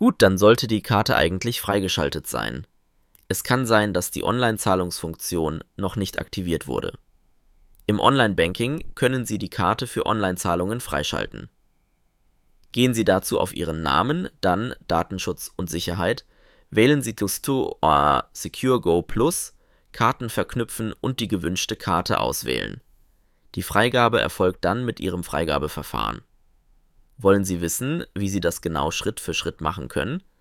Gut, dann sollte die Karte eigentlich freigeschaltet sein. Es kann sein, dass die Online-Zahlungsfunktion noch nicht aktiviert wurde. Im Online-Banking können Sie die Karte für Online-Zahlungen freischalten. Gehen Sie dazu auf Ihren Namen, dann Datenschutz und Sicherheit, wählen Sie Gusto Secure Go Plus, Karten verknüpfen und die gewünschte Karte auswählen. Die Freigabe erfolgt dann mit Ihrem Freigabeverfahren. Wollen Sie wissen, wie Sie das genau Schritt für Schritt machen können?